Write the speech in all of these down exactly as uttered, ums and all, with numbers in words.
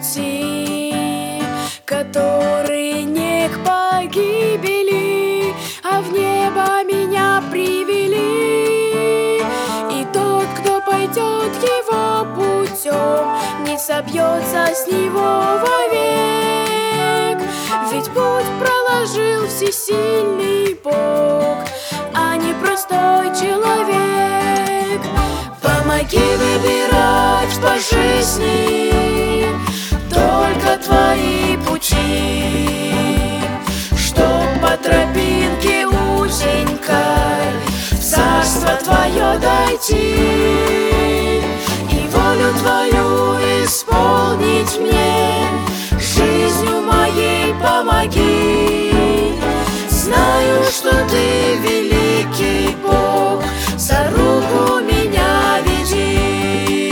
пути, которые не к погибели, а в небо меня привели. И тот, кто пойдет его путем, не собьется с него вовек. Ведь путь проложил всесильный Бог, а не простой человек. Помоги выбирать по жизни только твои пути, чтоб по тропинке узенькой в царство твое дойти и волю твою исполнить мне. Жизнью моей помоги. Знаю, что ты великий Бог, за руку меня веди.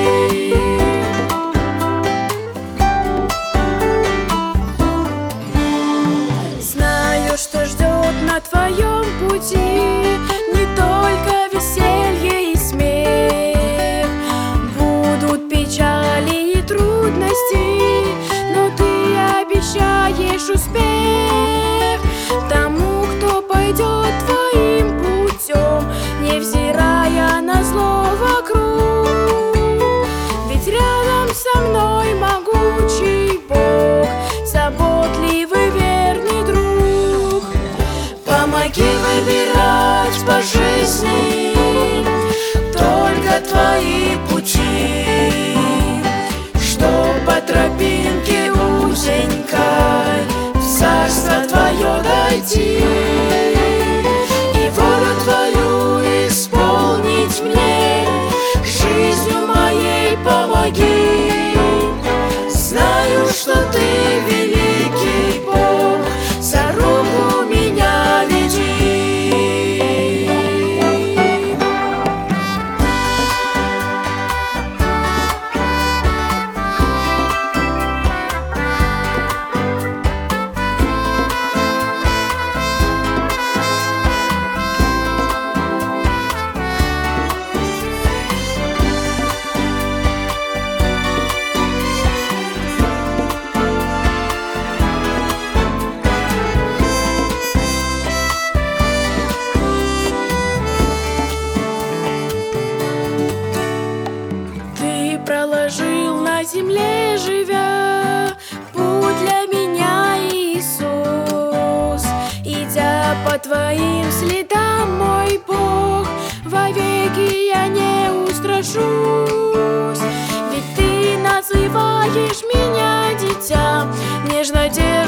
Знаю, что ждет на твоем пути не только веселье и смех, будут печали и трудности, но ты обещаешь успех тому, кто пойдет твоим путем, невзирая на зло вокруг. Ведь рядом со мной могучий Бог, заботливый верный друг. Помоги выбирать по жизни только твои пути, чтоб по тропинке узенькой в царство твое дойти и волю твою исполнить мне. Жизнью моей помоги. Знаю, что ты великий Бог, за руку меня веди. Проложил на земле, живя, путь для меня, Иисус. Идя по твоим следам, мой Бог, вовеки я не устрашусь. Ведь ты называешь меня дитя, нежно держишь